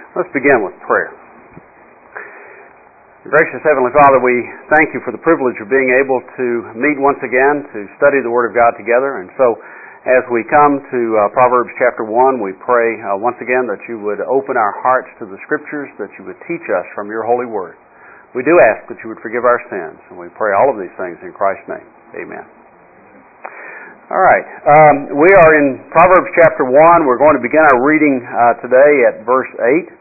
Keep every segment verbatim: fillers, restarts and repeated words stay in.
Let's begin with prayer. Gracious Heavenly Father, we thank you for the privilege of being able to meet once again to study the Word of God together. And so, as we come to uh, Proverbs chapter one, we pray uh, once again that you would open our hearts to the Scriptures, that you would teach us from your holy Word. We do ask that you would forgive our sins, and we pray all of these things in Christ's name. Amen. All right. Um, we are in Proverbs chapter one. We're going to begin our reading uh, today at verse eight.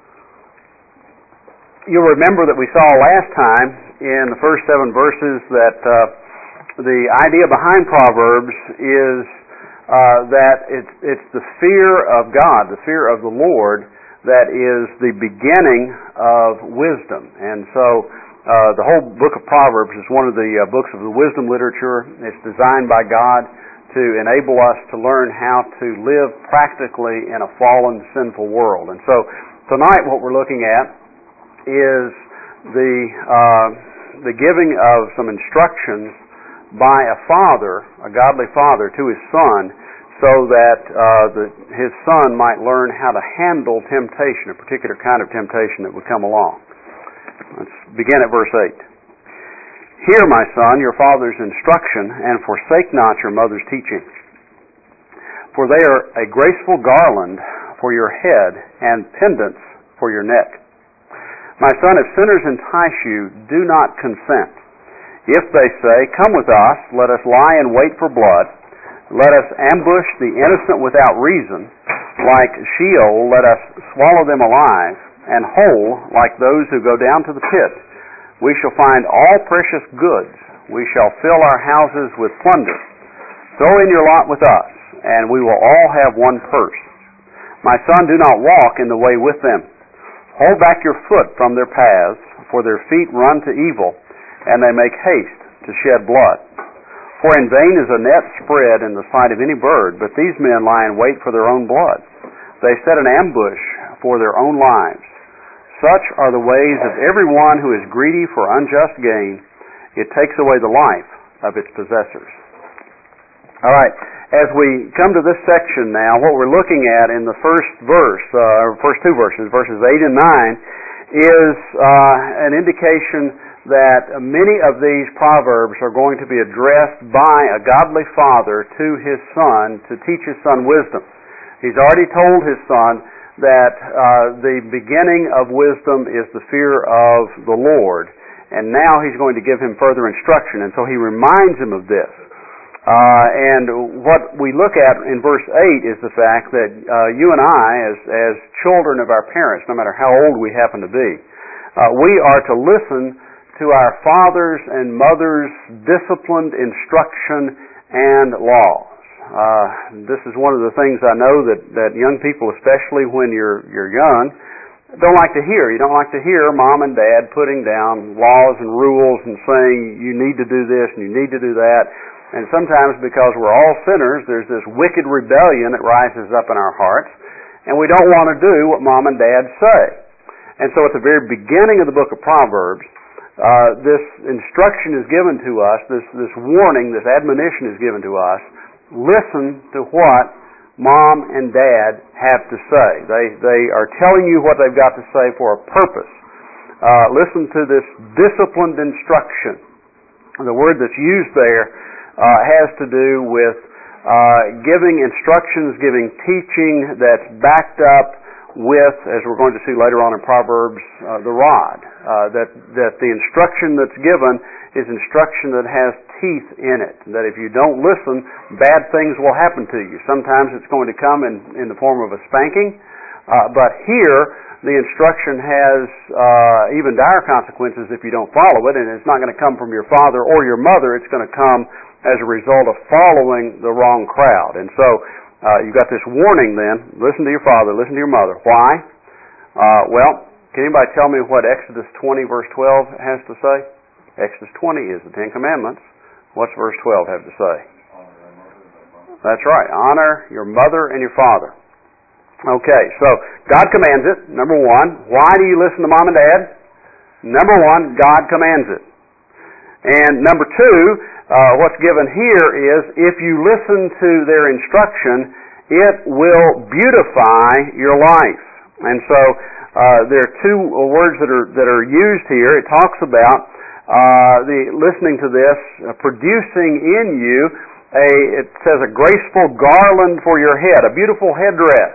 You'll remember that we saw last time in the first seven verses that uh, the idea behind Proverbs is uh, that it's, it's the fear of God, the fear of the Lord, that is the beginning of wisdom. And so uh, the whole book of Proverbs is one of the uh, books of the wisdom literature. It's designed by God to enable us to learn how to live practically in a fallen, sinful world. And so tonight what we're looking at is the uh, the giving of some instructions by a father, a godly father, to his son, so that uh, the, his son might learn how to handle temptation, a particular kind of temptation that would come along. Let's begin at verse eight. Hear, my son, your father's instruction, and forsake not your mother's teaching. For they are a graceful garland for your head and pendants for your neck. My son, if sinners entice you, do not consent. If they say, come with us, let us lie in wait for blood, let us ambush the innocent without reason, like Sheol, let us swallow them alive, and whole, like those who go down to the pit. We shall find all precious goods. We shall fill our houses with plunder. Throw in your lot with us, and we will all have one purse. My son, do not walk in the way with them. Hold back your foot from their paths, for their feet run to evil, and they make haste to shed blood. For in vain is a net spread in the sight of any bird, but these men lie in wait for their own blood. They set an ambush for their own lives. Such are the ways of everyone who is greedy for unjust gain. It takes away the life of its possessors. All right. As we come to this section now, what we're looking at in the first verse, uh, or first two verses, verses eight and nine, is uh, an indication that many of these proverbs are going to be addressed by a godly father to his son to teach his son wisdom. He's already told his son that uh, the beginning of wisdom is the fear of the Lord, and now he's going to give him further instruction, and so he reminds him of this. Uh, and what we look at in verse eight is the fact that uh, you and I, as, as children of our parents, no matter how old we happen to be, uh, we are to listen to our fathers and mothers' disciplined instruction and laws. Uh, this is one of the things I know that, that young people, especially when you're, you're young, don't like to hear. You don't like to hear mom and dad putting down laws and rules and saying you need to do this and you need to do that. And sometimes because we're all sinners, there's this wicked rebellion that rises up in our hearts, and we don't want to do what mom and dad say. And so at the very beginning of the book of Proverbs, uh, this instruction is given to us, this, this warning, this admonition is given to us. Listen to what mom and dad have to say. They, they are telling you what they've got to say for a purpose. Uh, listen to this disciplined instruction. The word that's used there Uh, has to do with uh, giving instructions, giving teaching that's backed up with, as we're going to see later on in Proverbs, uh, the rod. Uh, that that the instruction that's given is instruction that has teeth in it. That if you don't listen, bad things will happen to you. Sometimes it's going to come in, in the form of a spanking, uh, but here the instruction has uh, even dire consequences if you don't follow it, and it's not going to come from your father or your mother. It's going to come as a result of following the wrong crowd. And so uh, you've got this warning then, listen to your father, listen to your mother. Why? Uh, well, can anybody tell me what Exodus twenty verse twelve has to say? Exodus twenty is the Ten Commandments. What's verse twelve have to say? That's right. Honor your mother and your father. Okay, so God commands it, number one. Why do you listen to mom and dad? Number one, God commands it. And number two, uh, what's given here is if you listen to their instruction, it will beautify your life. And so uh, there are two words that are that are used here. It talks about uh, the listening to this uh, producing in you a it says a graceful garland for your head, a beautiful headdress,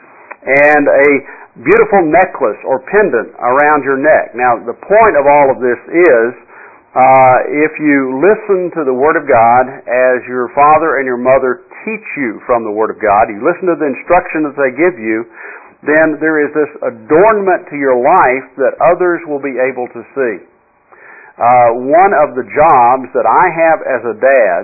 and a beautiful necklace or pendant around your neck. Now, the point of all of this is, uh, if you listen to the Word of God as your father and your mother teach you from the Word of God, you listen to the instruction that they give you, then there is this adornment to your life that others will be able to see. Uh, one of the jobs that I have as a dad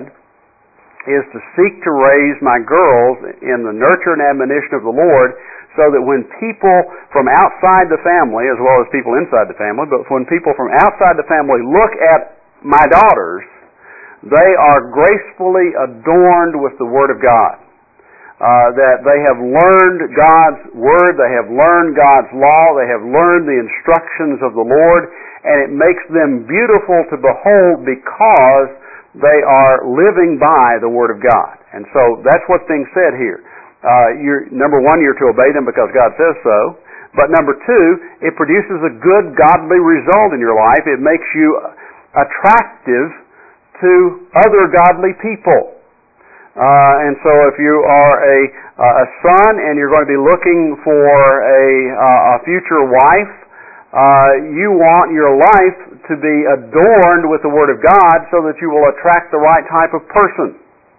is to seek to raise my girls in the nurture and admonition of the Lord, so that when people from outside the family, as well as people inside the family, but when people from outside the family look at my daughters, they are gracefully adorned with the Word of God. Uh, that they have learned God's Word, they have learned God's law, they have learned the instructions of the Lord, and it makes them beautiful to behold because they are living by the Word of God. And so that's what's being said here. Uh, you're, number one, you're to obey them because God says so. But number two, it produces a good, godly result in your life. It makes you attractive to other godly people. Uh, and so if you are a, a son and you're going to be looking for a, a future wife, uh, you want your life to be adorned with the Word of God so that you will attract the right type of person.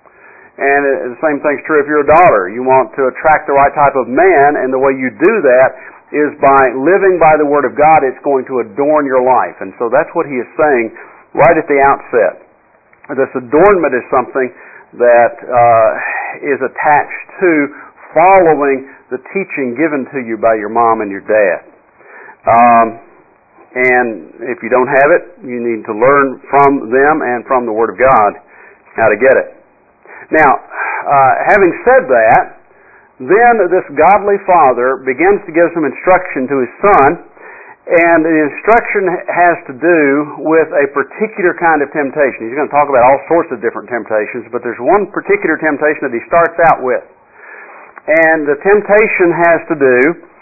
And the same thing's true if you're a daughter. You want to attract the right type of man, and the way you do that is by living by the Word of God. It's going to adorn your life. And so that's what he is saying right at the outset. This adornment is something that uh, is attached to following the teaching given to you by your mom and your dad. Um, and if you don't have it, you need to learn from them and from the Word of God how to get it. Now, uh, having said that, then this godly father begins to give some instruction to his son, and the instruction has to do with a particular kind of temptation. He's going to talk about all sorts of different temptations, but there's one particular temptation that he starts out with. And the temptation has to do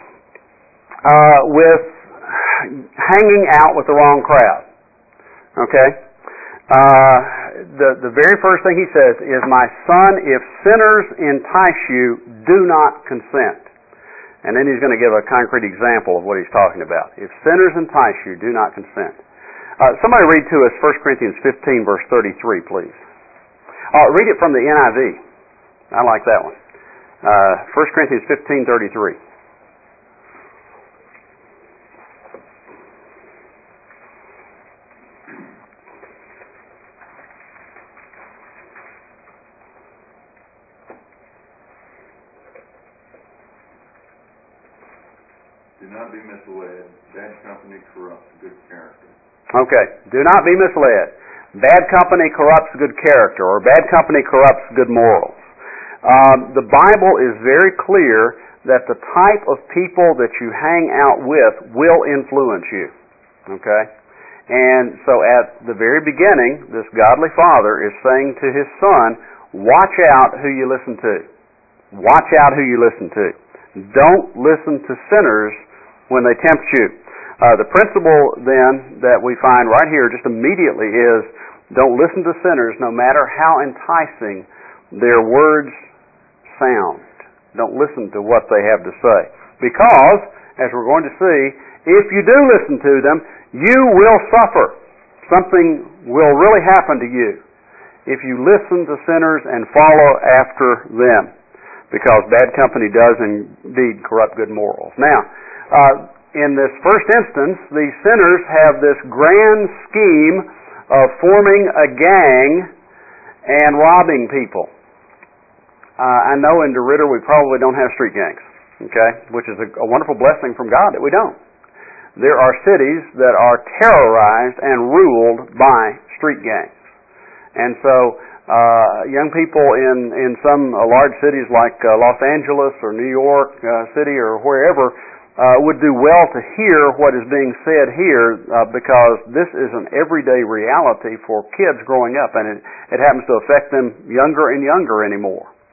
uh, with hanging out with the wrong crowd. Okay? Uh, the, the very first thing he says is, "My son, if sinners entice you, do not consent." And then he's going to give a concrete example of what he's talking about. If sinners entice you, do not consent. Uh, somebody read to us First Corinthians fifteen, verse thirty-three, please. Uh, read it from the N I V. I like that one. Uh, First Corinthians fifteen, thirty-three. Do not be misled. Bad company corrupts good character. Okay. Do not be misled. Bad company corrupts good character, or bad company corrupts good morals. Um, the Bible is very clear that the type of people that you hang out with will influence you. Okay? And so at the very beginning, this godly father is saying to his son, watch out who you listen to. Watch out who you listen to. Don't listen to sinners when they tempt you. Uh, the principle then that we find right here just immediately is, don't listen to sinners no matter how enticing their words sound. Don't listen to what they have to say. Because, as we're going to see, if you do listen to them, you will suffer. Something will really happen to you if you listen to sinners and follow after them. Because bad company does indeed corrupt good morals. Now, uh, in this first instance, these sinners have this grand scheme of forming a gang and robbing people. Uh, I know in DeRidder we probably don't have street gangs, okay, which is a, a wonderful blessing from God that we don't. There are cities that are terrorized and ruled by street gangs. And so Uh, young people in, in some uh, large cities like uh, Los Angeles or New York uh, City or wherever uh, would do well to hear what is being said here uh, because this is an everyday reality for kids growing up, and it, it happens to affect them younger and younger anymore.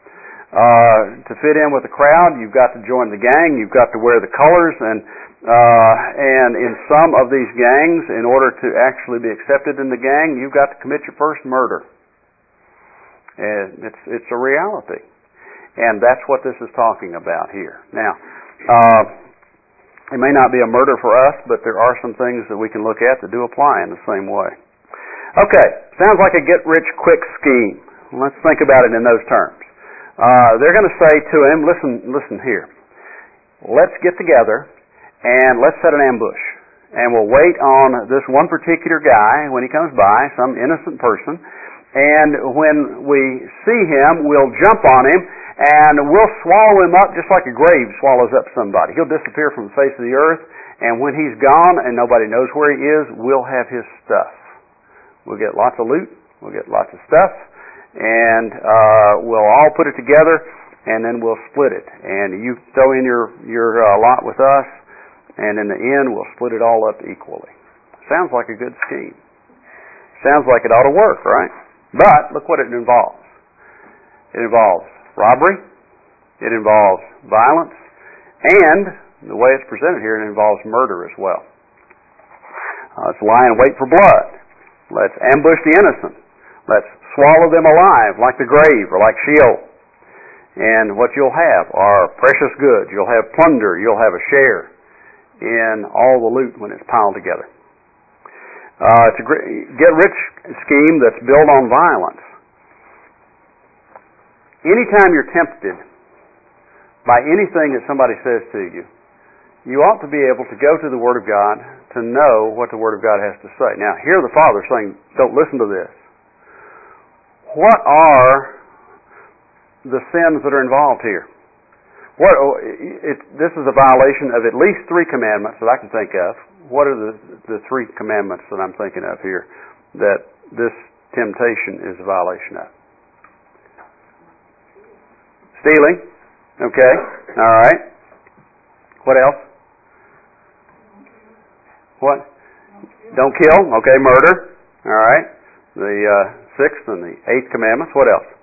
Uh, to fit in with the crowd, you've got to join the gang, you've got to wear the colors, and uh, and in some of these gangs, in order to actually be accepted in the gang, you've got to commit your first murder. And it's it's a reality. And that's what this is talking about here. Now, uh, it may not be a murder for us, but there are some things that we can look at that do apply in the same way. Okay, sounds like a get-rich-quick scheme. Let's think about it in those terms. Uh, they're going to say to him, listen, listen here, let's get together and let's set an ambush. And we'll wait on this one particular guy when he comes by, some innocent person, and when we see him, we'll jump on him and we'll swallow him up just like a grave swallows up somebody. He'll disappear from the face of the earth, and when he's gone and nobody knows where he is, we'll have his stuff. We'll get lots of loot, we'll get lots of stuff, and uh, we'll all put it together, and then we'll split it. And you throw in your, your uh, lot with us, and in the end, we'll split it all up equally. Sounds like a good scheme. Sounds like it ought to work, right? But look what it involves. It involves robbery, it involves violence, and the way it's presented here, it involves murder as well. Uh, let's lie in wait for blood. Let's ambush the innocent. Let's swallow them alive like the grave or like Sheol. And what you'll have are precious goods. You'll have plunder. You'll have a share in all the loot when it's piled together. Uh, it's a get-rich scheme that's built on violence. Anytime you're tempted by anything that somebody says to you, you ought to be able to go to the Word of God to know what the Word of God has to say. Now, here the Father saying, don't listen to this. What are the sins that are involved here? What, it, this is a violation of at least three commandments that I can think of. What are the, the three commandments that I'm thinking of here that this temptation is a violation of? Stealing. Okay. All right. What else? What? Don't kill. Okay. Murder. All right. The uh, sixth and the eighth commandments. What else?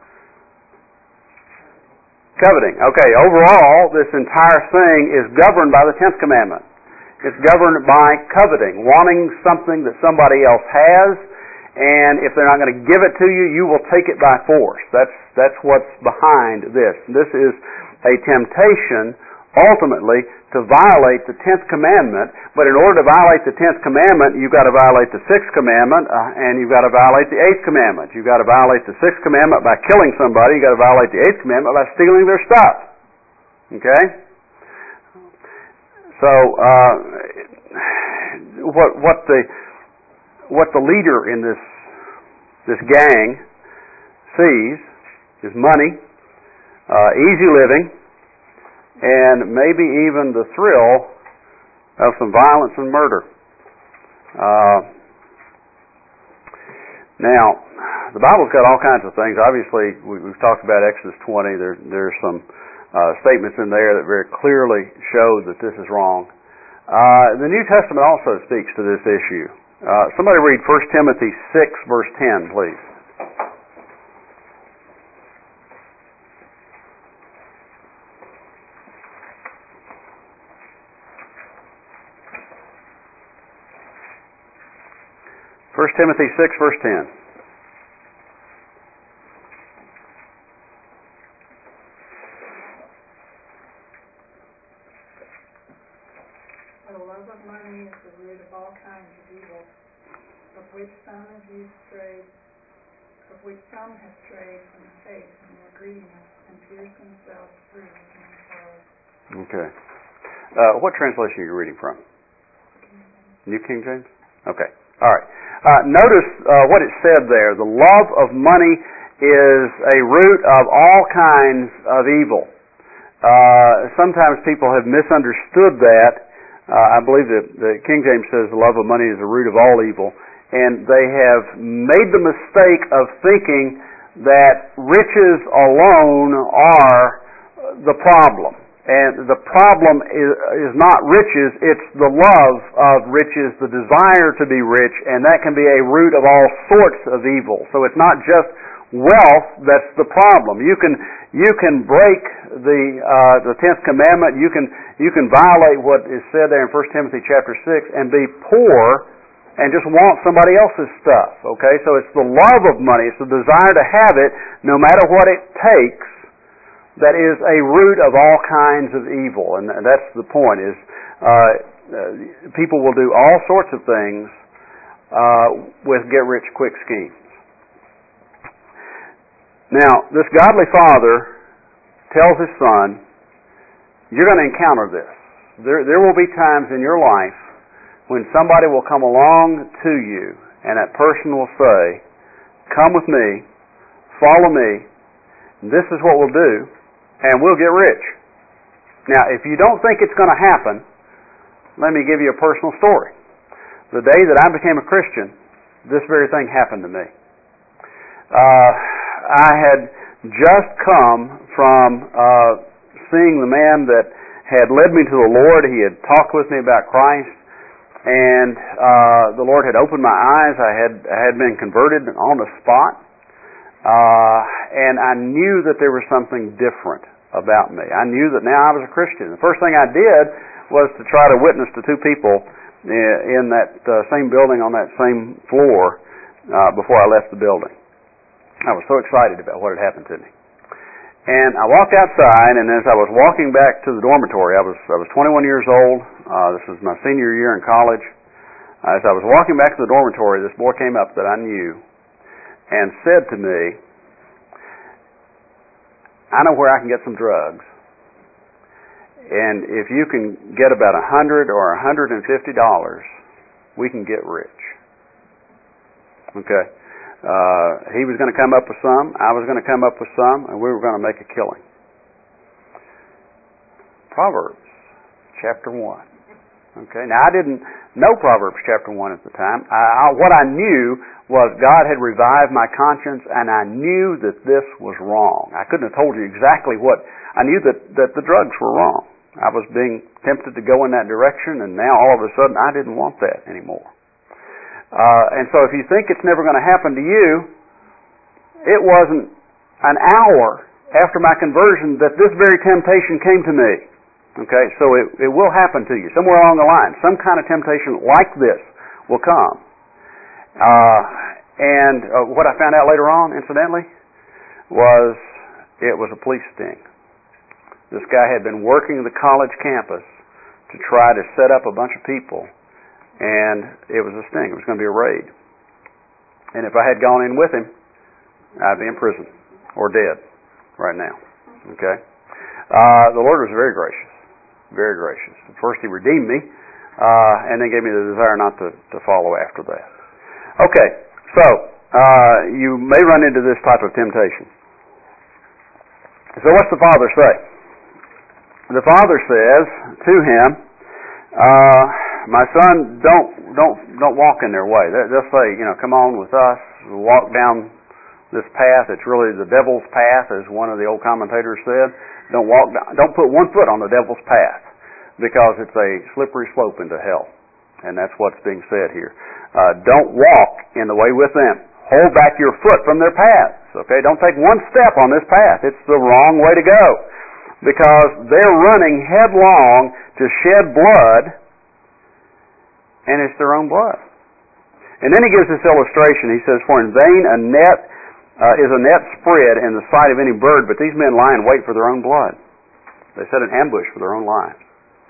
Coveting. Okay. Overall, this entire thing is governed by the tenth commandment. It's governed by coveting, wanting something that somebody else has, and if they're not going to give it to you, you will take it by force. That's that's what's behind this. This is a temptation, ultimately, to violate the tenth commandment, but in order to violate the tenth commandment, you've got to violate the sixth commandment, uh, and you've got to violate the eighth commandment. You've got to violate the sixth commandment by killing somebody, you've got to violate the eighth commandment by stealing their stuff. Okay? So, uh, what what the what the leader in this this gang sees is money, uh, easy living, and maybe even the thrill of some violence and murder. Uh, now, the Bible's got all kinds of things. Obviously, we, we've talked about Exodus twenty. There, there's some Uh, statements in there that very clearly show that this is wrong. Uh, the New Testament also speaks to this issue. Uh, somebody read First Timothy six, verse ten, please. First Timothy six, verse ten. Which some of you strayed, of which some have strayed from the faith and their greediness, and pierced themselves through with many sorrows. Okay. Uh, what translation are you reading from? King New King James? Okay. All right. Uh, notice uh, what it said there. The love of money is a root of all kinds of evil. Uh, sometimes people have misunderstood that. Uh, I believe that the King James says the love of money is the root of all evil. And they have made the mistake of thinking that riches alone are the problem. And the problem is, is not riches, it's the love of riches, the desire to be rich, and that can be a root of all sorts of evil. So it's not just wealth that's the problem. You can you can break the uh, the tenth commandment. You can you can violate what is said there in First Timothy chapter six and be poor and just want somebody else's stuff. Okay, so it's the love of money. It's the desire to have it, no matter what it takes, that is a root of all kinds of evil. And that's the point. Is uh, uh, people will do all sorts of things uh, with get-rich-quick schemes. Now, this godly father tells his son, you're going to encounter this. There, there will be times in your life when somebody will come along to you and that person will say, come with me, follow me, this is what we'll do, and we'll get rich. Now, if you don't think it's going to happen, let me give you a personal story. The day that I became a Christian, this very thing happened to me. Uh, I had just come from uh, seeing the man that had led me to the Lord. He had talked with me about Christ, and uh, the Lord had opened my eyes. I had I had been converted on the spot, uh, and I knew that there was something different about me. I knew that now I was a Christian. The first thing I did was to try to witness to two people in that uh, same building on that same floor uh, before I left the building. I was so excited about what had happened to me. And I walked outside, and as I was walking back to the dormitory, I was I was twenty-one years old. Uh, this was my senior year in college. Uh, as I was walking back to the dormitory, this boy came up that I knew and said to me, I know where I can get some drugs. And if you can get about a hundred or a hundred and fifty dollars, we can get rich. Okay. Uh, he was going to come up with some, I was going to come up with some, and we were going to make a killing. Proverbs chapter one. Okay, now I didn't know Proverbs chapter one at the time. I, I, what I knew was God had revived my conscience, and I knew that this was wrong. I couldn't have told you exactly what, I knew that, that the drugs were wrong. I was being tempted to go in that direction, and now all of a sudden I didn't want that anymore. Uh, and so if you think it's never going to happen to you, it wasn't an hour after my conversion that this very temptation came to me. Okay, so it, it will happen to you. Somewhere along the line, some kind of temptation like this will come. Uh, and uh, what I found out later on, incidentally, was it was a police sting. This guy had been working the college campus to try to set up a bunch of people, and it was a sting. It was going to be a raid. And if I had gone in with him, I'd be in prison or dead right now. Okay? Uh, the Lord was very gracious. Very gracious. First He redeemed me, uh, and then gave me the desire not to, to follow after that. Okay, so uh, you may run into this type of temptation. So what's the father say? The father says to him, uh, my son, don't don't don't walk in their way. They'll say, you know, come on with us, walk down this path. It's really the devil's path, as one of the old commentators said. Don't walk. Don't put one foot on the devil's path, because it's a slippery slope into hell, and that's what's being said here. Uh, don't walk in the way with them. Hold back your foot from their paths. Okay, don't take one step on this path. It's the wrong way to go, because they're running headlong to shed blood, and it's their own blood. And then he gives this illustration. He says, "For in vain a net uh, is a net spread in the sight of any bird, but these men lie in wait for their own blood. They set an ambush for their own lives."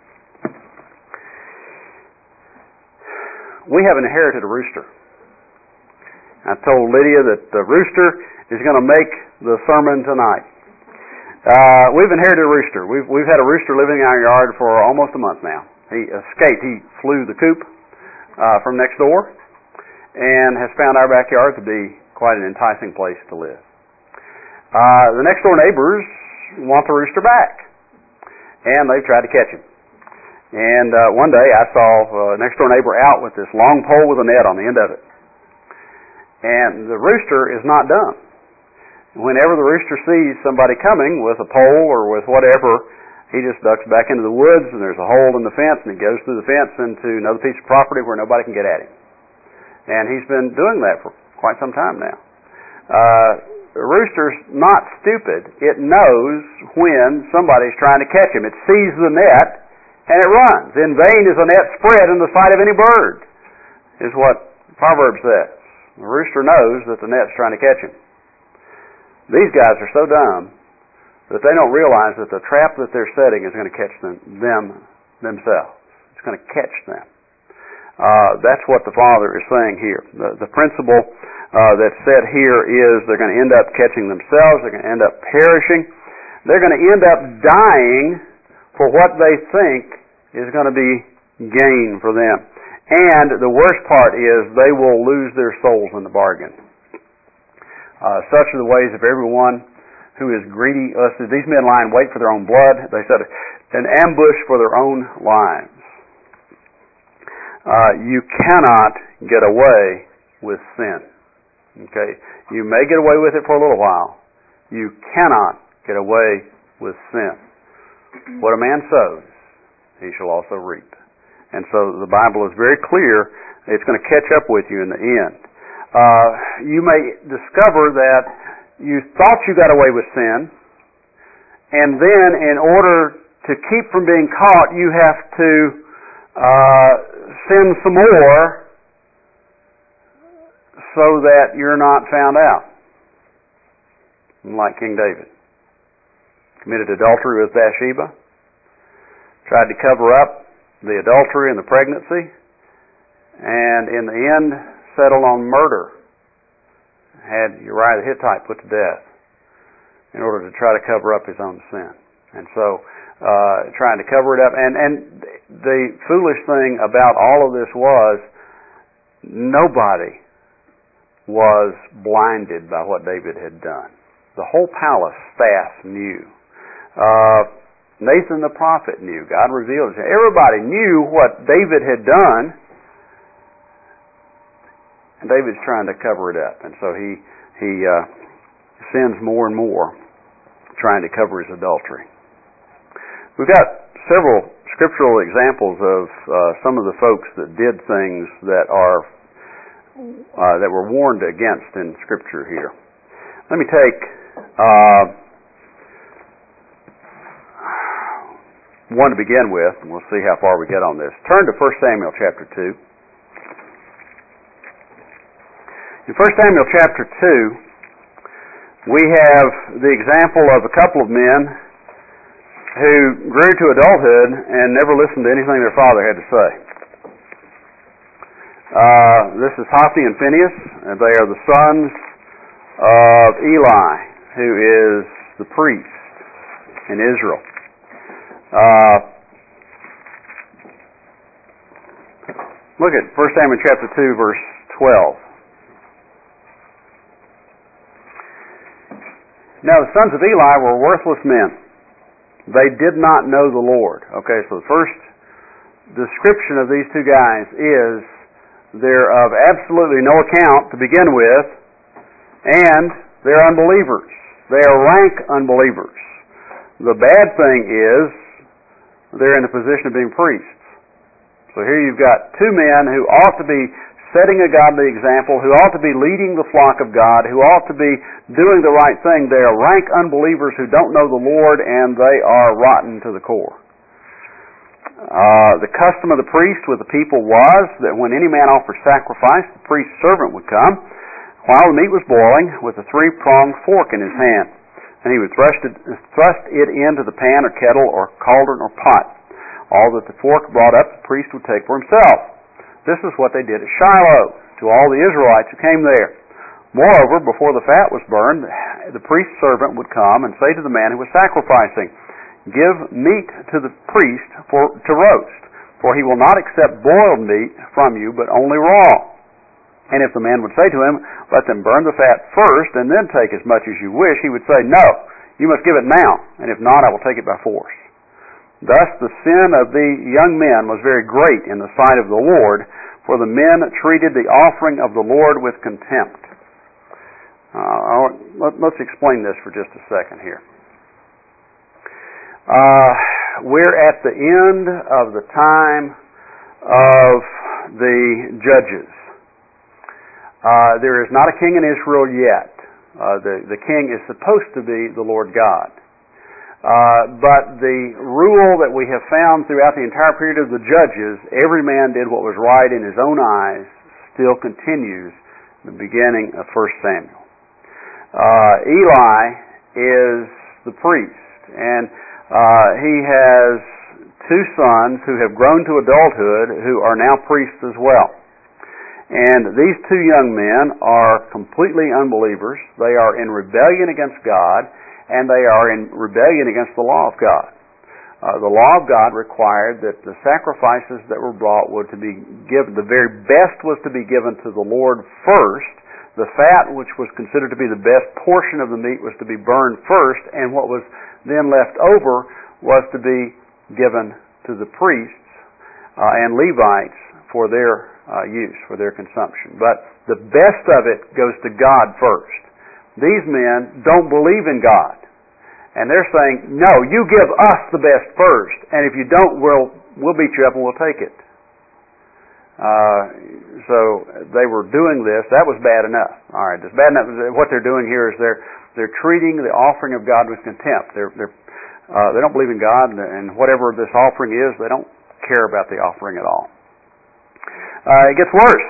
We have inherited a rooster. I told Lydia that the rooster is going to make the sermon tonight. Uh, we've inherited a rooster. We've we've had a rooster living in our yard for almost a month now. He escaped. He flew the coop uh, from next door, and has found our backyard to be quite an enticing place to live. Uh, the next door neighbors want the rooster back, and they've tried to catch him. And uh, one day I saw uh, next door neighbor out with this long pole with a net on the end of it. And the rooster is not done. Whenever the rooster sees somebody coming with a pole or with whatever, he just ducks back into the woods, and there's a hole in the fence, and he goes through the fence into another piece of property where nobody can get at him. And he's been doing that for quite some time now. Uh, a rooster's not stupid. It knows when somebody's trying to catch him. It sees the net and it runs. In vain is a net spread in the sight of any bird, is what Proverbs says. The rooster knows that the net's trying to catch him. These guys are so dumb that they don't realize that the trap that they're setting is going to catch them, them themselves. It's going to catch them. Uh, that's what the Father is saying here. The, the principle uh, that's said here is they're going to end up catching themselves. They're going to end up perishing. They're going to end up dying for what they think is going to be gain for them. And the worst part is they will lose their souls in the bargain. Uh, such are the ways of everyone who is greedy. Uh, so these men lie in wait for their own blood. They set an ambush for their own lives. Uh, you cannot get away with sin. Okay? You may get away with it for a little while. You cannot get away with sin. What a man sows, he shall also reap. And so the Bible is very clear. It's going to catch up with you in the end. Uh, you may discover that you thought you got away with sin, and then in order to keep from being caught, you have to uh, sin some more so that you're not found out. Like King David. Committed adultery with Bathsheba. Tried to cover up the adultery and the pregnancy. And in the end, settled on murder. Had Uriah the Hittite put to death in order to try to cover up his own sin. And so, uh, trying to cover it up. And, and the foolish thing about all of this was nobody was blinded by what David had done. The whole palace staff knew. Uh, Nathan the prophet knew. God revealed it. Everybody knew what David had done. And David's trying to cover it up. And so he, he uh, sins more and more trying to cover his adultery. We've got several scriptural examples of uh, some of the folks that did things that are uh, that were warned against in Scripture here. Let me take uh, one to begin with, and we'll see how far we get on this. Turn to First Samuel chapter two. In First Samuel chapter two, we have the example of a couple of men who grew to adulthood and never listened to anything their father had to say. Uh, this is Hophni and Phinehas, and they are the sons of Eli, who is the priest in Israel. Uh, look at First Samuel chapter two, verse twelve. Now the sons of Eli were worthless men. They did not know the Lord. Okay, so the first description of these two guys is they're of absolutely no account to begin with, and they're unbelievers. They are rank unbelievers. The bad thing is they're in the position of being priests. So here you've got two men who ought to be setting a godly example, who ought to be leading the flock of God, who ought to be doing the right thing. They are rank unbelievers who don't know the Lord, and they are rotten to the core. Uh, the custom of the priest with the people was that when any man offered sacrifice, the priest's servant would come while the meat was boiling with a three-pronged fork in his hand, and he would thrust it, thrust it into the pan or kettle or cauldron or pot. All that the fork brought up, the priest would take for himself. This is what they did at Shiloh to all the Israelites who came there. Moreover, before the fat was burned, the priest's servant would come and say to the man who was sacrificing, "Give meat to the priest for to roast, for he will not accept boiled meat from you, but only raw." And if the man would say to him, "Let them burn the fat first, and then take as much as you wish," he would say, "No, you must give it now, and if not, I will take it by force." Thus the sin of the young men was very great in the sight of the Lord, for the men treated the offering of the Lord with contempt. Uh, let, let's explain this for just a second here. Uh, we're at the end of the time of the judges. Uh, there is not a king in Israel yet. Uh, the, the king is supposed to be the Lord God. Uh, but the rule that we have found throughout the entire period of the Judges, every man did what was right in his own eyes, still continues in the beginning of First Samuel. Uh, Eli is the priest, and uh, he has two sons who have grown to adulthood who are now priests as well. And these two young men are completely unbelievers. They are in rebellion against God, and they are in rebellion against the law of God. Uh, the law of God required that the sacrifices that were brought were to be given, the very best was to be given to the Lord first. The fat, which was considered to be the best portion of the meat, was to be burned first, and what was then left over was to be given to the priests uh, and Levites for their uh, use, for their consumption. But the best of it goes to God first. These men don't believe in God. And they're saying, no, you give us the best first, and if you don't, we'll, we'll beat you up and we'll take it. Uh, so they were doing this. That was bad enough. All right, it's bad enough. What they're doing here is they're they're treating the offering of God with contempt. They're they're uh, they don't believe in God, and, and whatever this offering is, they don't care about the offering at all. Uh, it gets worse.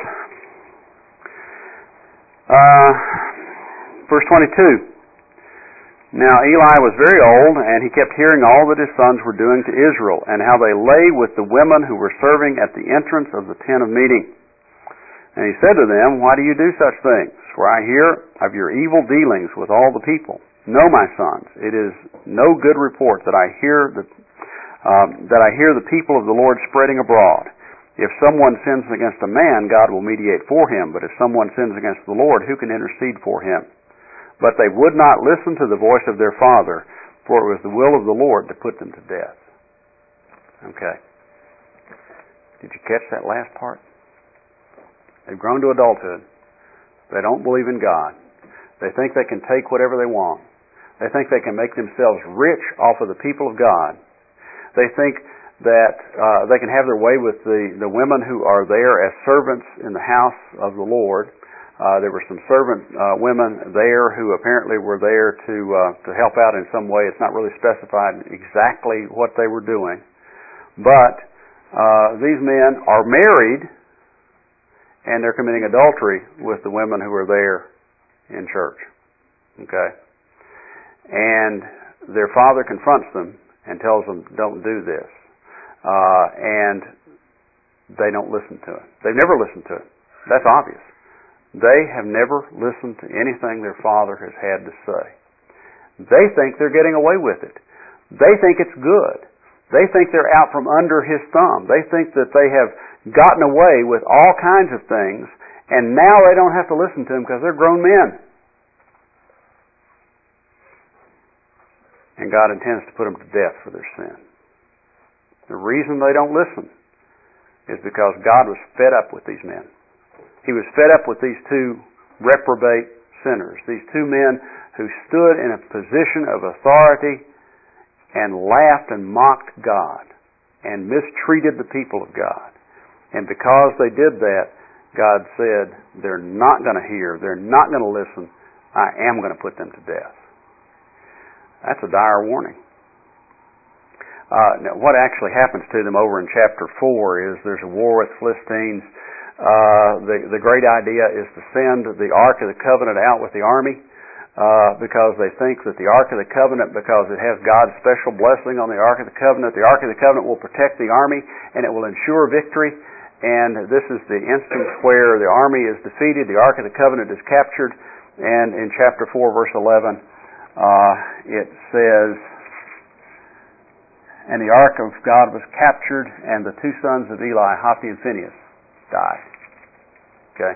Uh, verse twenty-two. Now Eli was very old, and he kept hearing all that his sons were doing to Israel, and how they lay with the women who were serving at the entrance of the tent of meeting. And he said to them, why do you do such things? For I hear of your evil dealings with all the people. No, my sons, it is no good report that I hear that, um, that I hear the people of the Lord spreading abroad. If someone sins against a man, God will mediate for him, but if someone sins against the Lord, who can intercede for him? But they would not listen to the voice of their father, for it was the will of the Lord to put them to death. Okay. Did you catch that last part? They've grown to adulthood. They don't believe in God. They think they can take whatever they want. They think they can make themselves rich off of the people of God. They think that uh, they can have their way with the, the women who are there as servants in the house of the Lord. Uh, there were some servant uh, women there who apparently were there to uh, to help out in some way. It's not really specified exactly what they were doing. But uh, these men are married, and they're committing adultery with the women who are there in church. Okay? And their father confronts them and tells them, don't do this. Uh, and they don't listen to it. They've never listened to it. That's obvious. They have never listened to anything their father has had to say. They think they're getting away with it. They think it's good. They think they're out from under his thumb. They think that they have gotten away with all kinds of things, and now they don't have to listen to him because they're grown men. And God intends to put them to death for their sin. The reason they don't listen is because God was fed up with these men. He was fed up with these two reprobate sinners, these two men who stood in a position of authority and laughed and mocked God and mistreated the people of God. And because they did that, God said, they're not going to hear, they're not going to listen, I am going to put them to death. That's a dire warning. Uh, now, what actually happens to them over in chapter four is there's a war with Philistines. Uh, the, the great idea is to send the Ark of the Covenant out with the army uh, because they think that the Ark of the Covenant, because it has God's special blessing on the Ark of the Covenant, the Ark of the Covenant will protect the army and it will ensure victory. And this is the instance where the army is defeated, the Ark of the Covenant is captured, and in chapter four, verse eleven, uh, it says, and the Ark of God was captured, and the two sons of Eli, Hophni and Phinehas, died. Okay?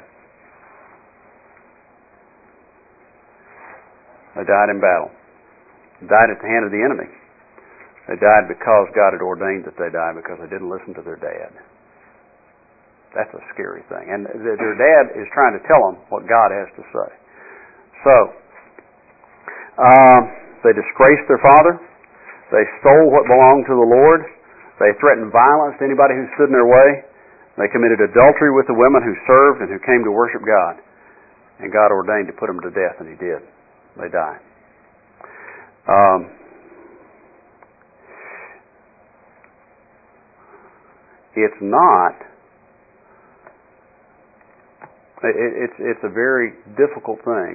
They died in battle. They died at the hand of the enemy. They died because God had ordained that they die, because they didn't listen to their dad. That's a scary thing. And their dad is trying to tell them what God has to say. So, um, they disgraced their father. They stole what belonged to the Lord. They threatened violence to anybody who stood in their way. They committed adultery with the women who served and who came to worship God. And God ordained to put them to death, and He did. they die. Um, it's not. It, it's it's a very difficult thing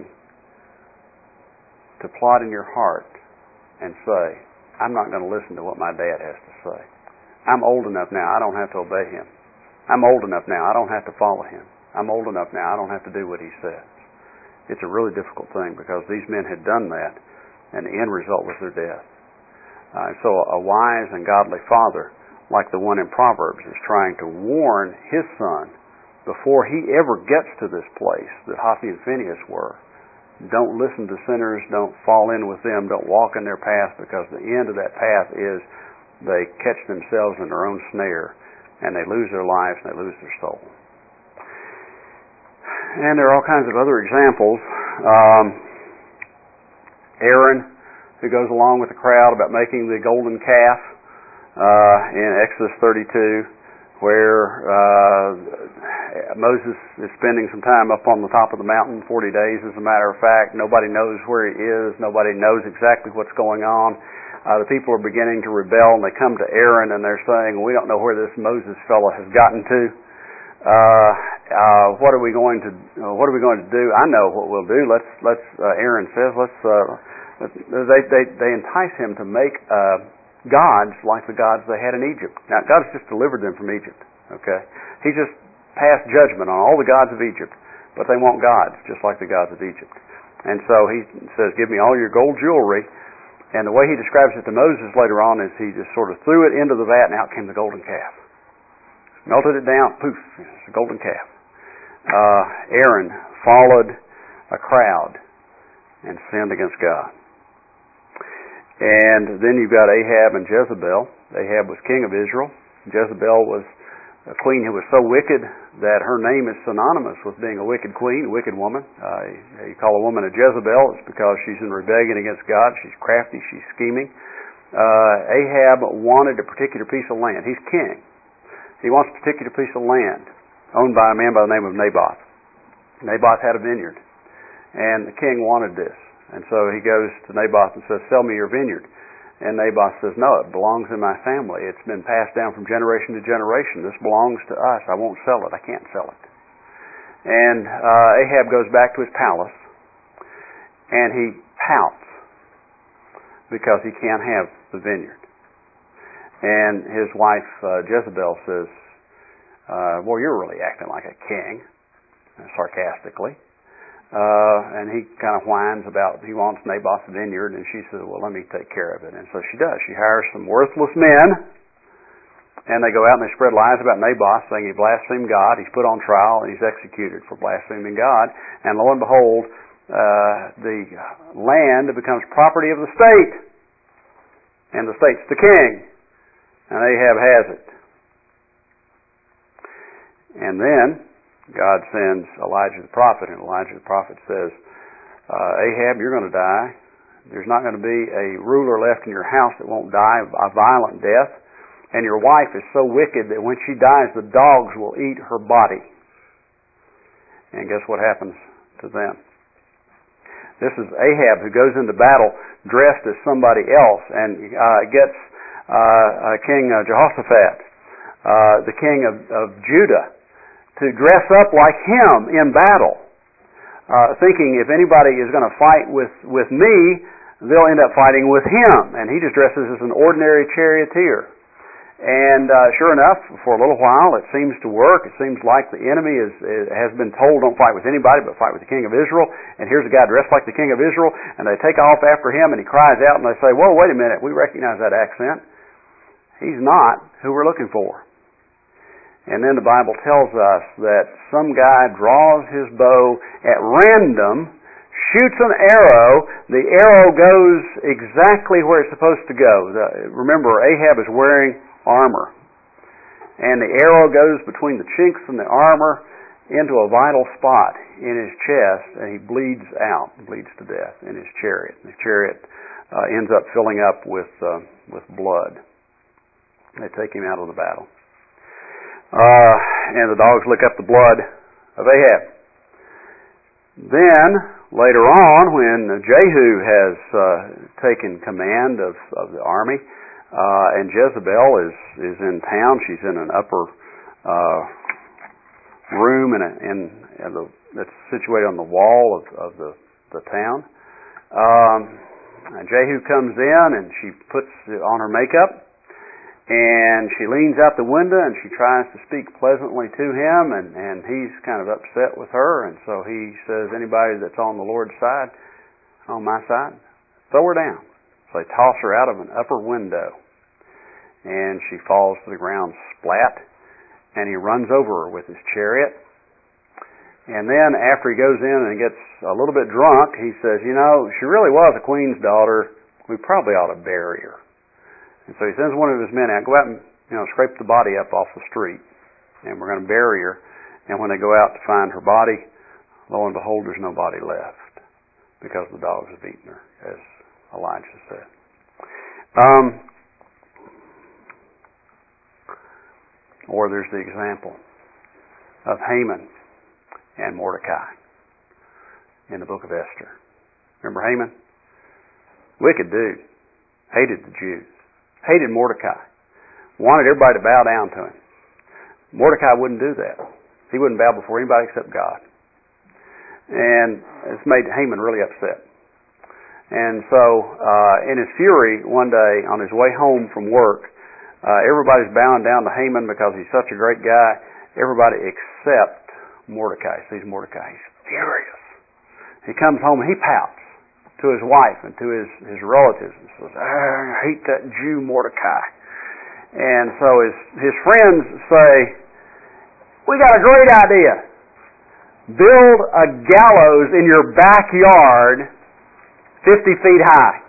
to plot in your heart and say, I'm not going to listen to what my dad has to say. I'm old enough now, I don't have to obey him. I'm old enough now, I don't have to follow him. I'm old enough now, I don't have to do what he says. It's a really difficult thing because these men had done that, and the end result was their death. Uh, so a wise and godly father, like the one in Proverbs, is trying to warn his son before he ever gets to this place that Hophni and Phinehas were. Don't listen to sinners, don't fall in with them, don't walk in their path, because the end of that path is they catch themselves in their own snare and they lose their lives and they lose their soul. And there are all kinds of other examples. Um, Aaron, who goes along with the crowd about making the golden calf uh, in Exodus thirty-two, where uh, Moses is spending some time up on the top of the mountain, forty days as a matter of fact. Nobody knows where he is. Nobody knows exactly what's going on. Uh, the people are beginning to rebel, and they come to Aaron, and they're saying, we don't know where this Moses fellow has gotten to. Uh, uh, what are we going to uh, What are we going to do? I know what we'll do. Let's let's. Uh, Aaron says, let's. Uh, let's they, they they entice him to make Uh, gods like the gods they had in Egypt. Now, God has just delivered them from Egypt, okay? He just passed judgment on all the gods of Egypt, but they want gods just like the gods of Egypt. And so he says, give me all your gold jewelry. And the way he describes it to Moses later on is he just sort of threw it into the vat and out came the golden calf. Melted it down, poof, it's a golden calf. Uh, Aaron followed a crowd and sinned against God. And then you've got Ahab and Jezebel. Ahab was king of Israel. Jezebel was a queen who was so wicked that her name is synonymous with being a wicked queen, a wicked woman. Uh, you call a woman a Jezebel, it's because she's in rebellion against God. She's crafty, she's scheming. Uh, Ahab wanted a particular piece of land. He's king. He wants a particular piece of land owned by a man by the name of Naboth. Naboth had a vineyard, and the king wanted this. And so he goes to Naboth and says, sell me your vineyard. And Naboth says, no, it belongs in my family. It's been passed down from generation to generation. This belongs to us. I won't sell it. I can't sell it. And uh, Ahab goes back to his palace, and he pouts because he can't have the vineyard. And his wife, uh, Jezebel, says, uh, well, you're really acting like a king, sarcastically. Uh, and he kind of whines about he wants Naboth's vineyard, and she says, well, let me take care of it. And so she does. She hires some worthless men, and they go out and they spread lies about Naboth, saying he blasphemed God. He's put on trial, and he's executed for blaspheming God. And lo and behold, uh, the land becomes property of the state, and the state's the king, and Ahab has it. And then God sends Elijah the prophet, and Elijah the prophet says, uh, Ahab, you're going to die. There's not going to be a ruler left in your house that won't die a violent death. And your wife is so wicked that when she dies, the dogs will eat her body. And guess what happens to them? This is Ahab who goes into battle dressed as somebody else and uh, gets uh, uh, King uh, Jehoshaphat, uh, the king of, of Judah, to dress up like him in battle, uh, thinking if anybody is going to fight with, with me, they'll end up fighting with him. And he just dresses as an ordinary charioteer. And uh, sure enough, for a little while, it seems to work. It seems like the enemy is, is has been told, don't fight with anybody, but fight with the king of Israel. And here's a guy dressed like the king of Israel, and they take off after him, and he cries out, and they say, whoa, wait a minute, we recognize that accent. He's not who we're looking for. And then the Bible tells us that some guy draws his bow at random, shoots an arrow, the arrow goes exactly where it's supposed to go. The, remember, Ahab is wearing armor. And the arrow goes between the chinks in the armor into a vital spot in his chest, and he bleeds out, bleeds to death in his chariot. The chariot uh, ends up filling up with, uh, with blood. They take him out of the battle. Uh, and the dogs lick up the blood of Ahab. Then, later on, when Jehu has uh, taken command of, of the army, uh, and Jezebel is, is in town, she's in an upper uh, room in, a, in, in the, that's situated on the wall of, of the, the town. Um, and Jehu comes in and she puts on her makeup, and she leans out the window and she tries to speak pleasantly to him, and, and he's kind of upset with her, and so he says, anybody that's on the Lord's side, on my side, throw her down. So they toss her out of an upper window, and she falls to the ground splat, and he runs over her with his chariot. And then after he goes in and gets a little bit drunk, he says, you know, she really was a queen's daughter. We probably ought to bury her. And so he sends one of his men out, go out and, you know, scrape the body up off the street, and we're going to bury her. And when they go out to find her body, lo and behold, there's no body left because the dogs have eaten her, as Elijah said. Um, or there's the example of Haman and Mordecai in the book of Esther. Remember Haman? Wicked dude. Hated the Jews. Hated Mordecai. Wanted everybody to bow down to him. Mordecai wouldn't do that. He wouldn't bow before anybody except God. And it's made Haman really upset. And so, uh, in his fury, one day, on his way home from work, uh, everybody's bowing down to Haman because he's such a great guy. Everybody except Mordecai. Sees Mordecai. He's furious. He comes home and he pouts to his wife and to his, his relatives and says, I hate that Jew Mordecai. And so his, his friends say, we got a great idea. Build a gallows in your backyard fifty feet high.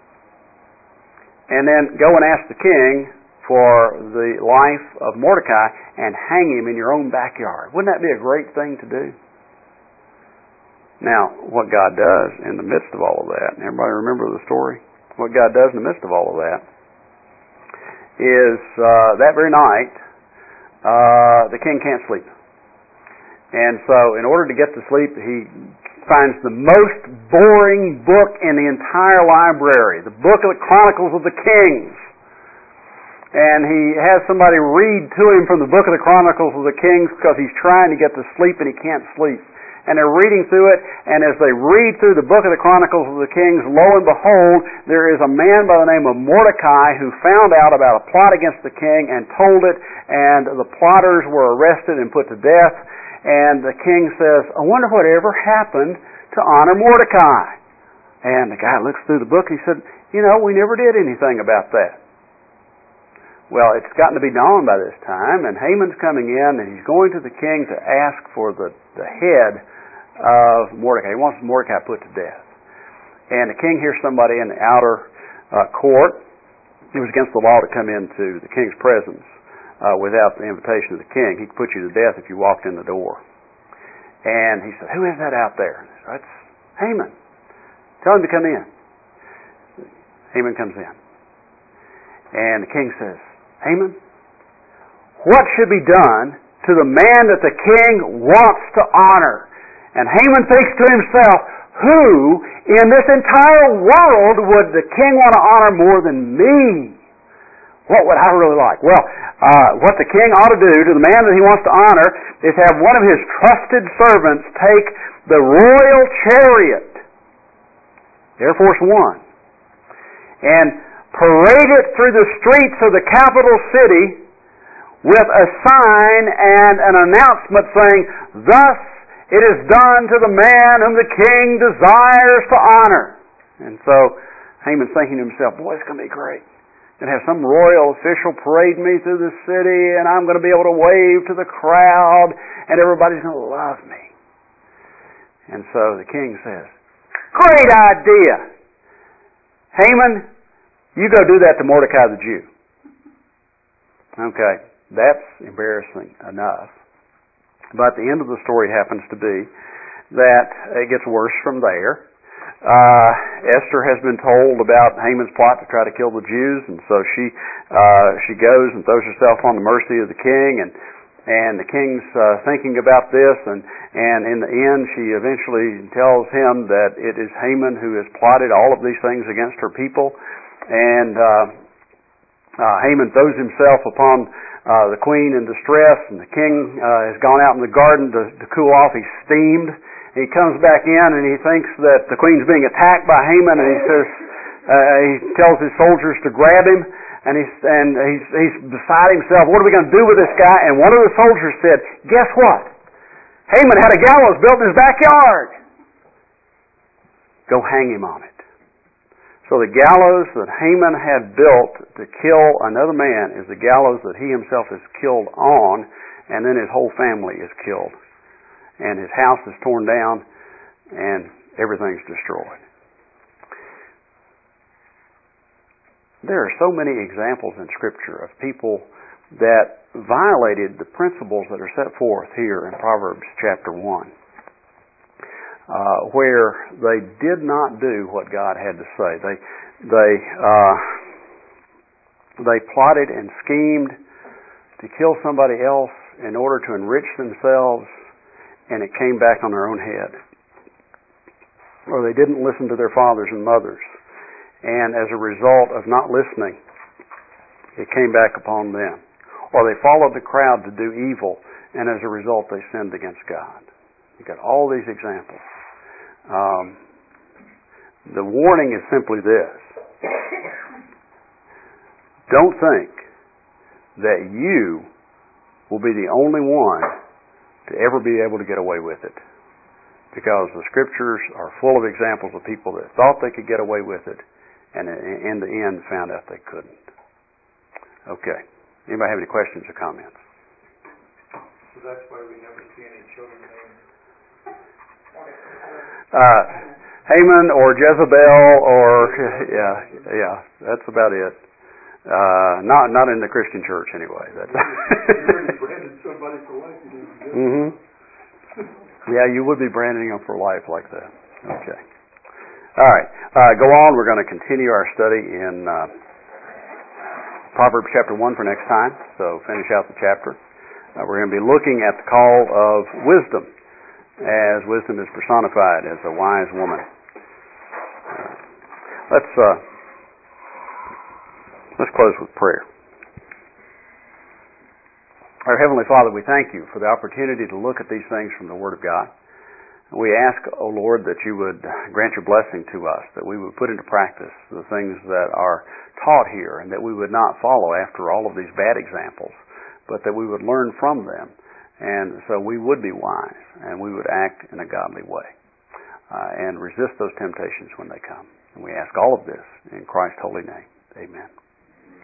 And then go and ask the king for the life of Mordecai and hang him in your own backyard. Wouldn't that be a great thing to do? Now, what God does in the midst of all of that, everybody remember the story? What God does in the midst of all of that is uh, that very night, uh, the king can't sleep. And so in order to get to sleep, he finds the most boring book in the entire library, the book of the Chronicles of the Kings. And he has somebody read to him from the book of the Chronicles of the Kings because he's trying to get to sleep and he can't sleep. And they're reading through it, and as they read through the book of the Chronicles of the Kings, lo and behold, there is a man by the name of Mordecai who found out about a plot against the king and told it, and the plotters were arrested and put to death. And the king says, I wonder what ever happened to honor Mordecai. And the guy looks through the book, he said, you know, we never did anything about that. Well, it's gotten to be dawn by this time, and Haman's coming in, and he's going to the king to ask for the, the head of Mordecai. He wants Mordecai put to death. And the king hears somebody in the outer uh, court. It was against the law to come into the king's presence uh, without the invitation of the king. He could put you to death if you walked in the door. And he said, who is that out there? And said, that's Haman. Tell him to come in. Haman comes in. And the king says, Haman, what should be done to the man that the king wants to honor? And Haman thinks to himself, who in this entire world would the king want to honor more than me? What would I really like? Well, uh, what the king ought to do to the man that he wants to honor is have one of his trusted servants take the royal chariot, Air Force One, and parade it through the streets of the capital city with a sign and an announcement saying, thus it is done to the man whom the king desires to honor. And so Haman's thinking to himself, boy, it's going to be great. And have some royal official parade me through the city, and I'm going to be able to wave to the crowd, and everybody's going to love me. And so the king says, great idea. Haman, you go do that to Mordecai the Jew. Okay, that's embarrassing enough. But the end of the story happens to be that it gets worse from there. Uh, Esther has been told about Haman's plot to try to kill the Jews, and so she uh, she goes and throws herself on the mercy of the king, and And the king's uh, thinking about this, and, and in the end she eventually tells him that it is Haman who has plotted all of these things against her people. And uh, uh, Haman throws himself upon uh, the queen in distress, and the king uh, has gone out in the garden to, to cool off. He's steamed. He comes back in and he thinks that the queen's being attacked by Haman, and he says, uh, he tells his soldiers to grab him. And he's, and he's, he's beside himself. What are we going to do with this guy? And one of the soldiers said, guess what? Haman had a gallows built in his backyard. Go hang him on it. So the gallows that Haman had built to kill another man is the gallows that he himself is killed on, and then his whole family is killed. And his house is torn down, and everything's destroyed. There are so many examples in Scripture of people that violated the principles that are set forth here in Proverbs chapter one, uh, where they did not do what God had to say. They they uh, they plotted and schemed to kill somebody else in order to enrich themselves, and it came back on their own head. Or they didn't listen to their fathers and mothers. And as a result of not listening, it came back upon them. Or they followed the crowd to do evil, and as a result they sinned against God. You've got all these examples. Um, the warning is simply this. Don't think that you will be the only one to ever be able to get away with it. Because the Scriptures are full of examples of people that thought they could get away with it, and in the end found out they couldn't. Okay. Anybody have any questions or comments? So that's why we never see any children named uh, Haman or Jezebel or yeah, yeah, that's about it. Uh, not not in the Christian church anyway. That's you already branded somebody for life. You didn't get mm-hmm. Yeah, you would be branding them for life like that. Okay. All right, uh, go on. We're going to continue our study in uh, Proverbs chapter one for next time, so finish out the chapter. Uh, we're going to be looking at the call of wisdom, as wisdom is personified as a wise woman. Uh, let's uh, let's close with prayer. Our Heavenly Father, we thank you for the opportunity to look at these things from the Word of God. We ask, O Lord, that you would grant your blessing to us, that we would put into practice the things that are taught here, and that we would not follow after all of these bad examples, but that we would learn from them, and so we would be wise, and we would act in a godly way, uh, and resist those temptations when they come. And we ask all of this in Christ's holy name. Amen.